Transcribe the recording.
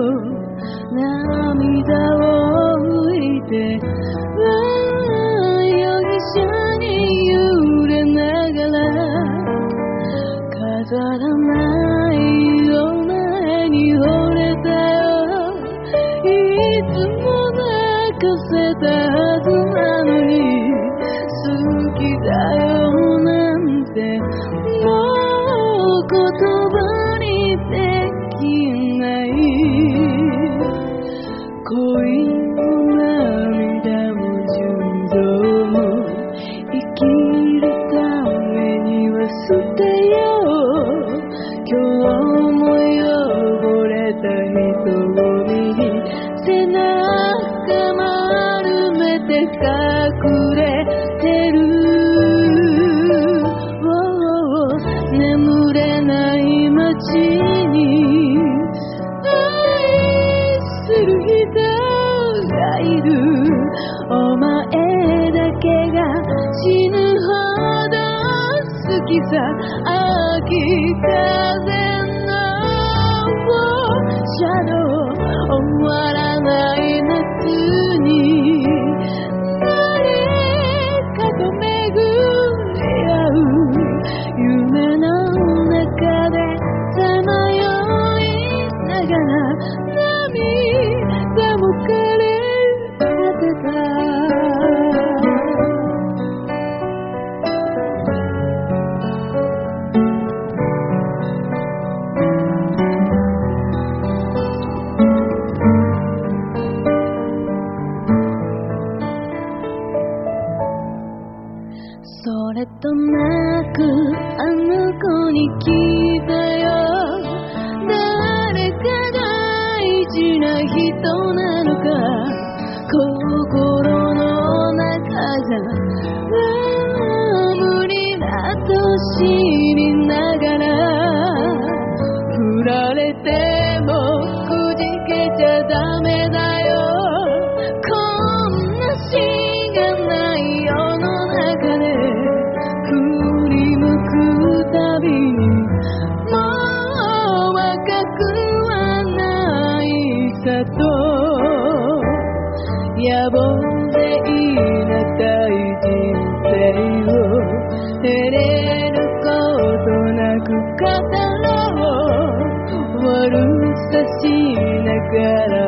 涙を拭いて容疑者に揺れながら飾らないよ前に惚れたよいつも泣かせたはずなのに好きだよなんてもう言葉にできない恋も涙も純情も生きるためには捨てよう今日も汚れた瞳に背中丸めて隠れてる眠れない街に愛する人がいるお前だけが死ぬほど好きさ秋風のシャドウ終わらない夏に誰かと巡り合う夢の中でさまよいながら涙も枯れ果てたそれとなくあの子に聞いたよ誰か大事な人なのか心の中じゃ無理だと知りながら振られてもくじけちゃダメだよこんなしがない世の中で振り向くたびにもう若くはないさと野暮でいなたい人生を照れることなく語ろう悪さしながら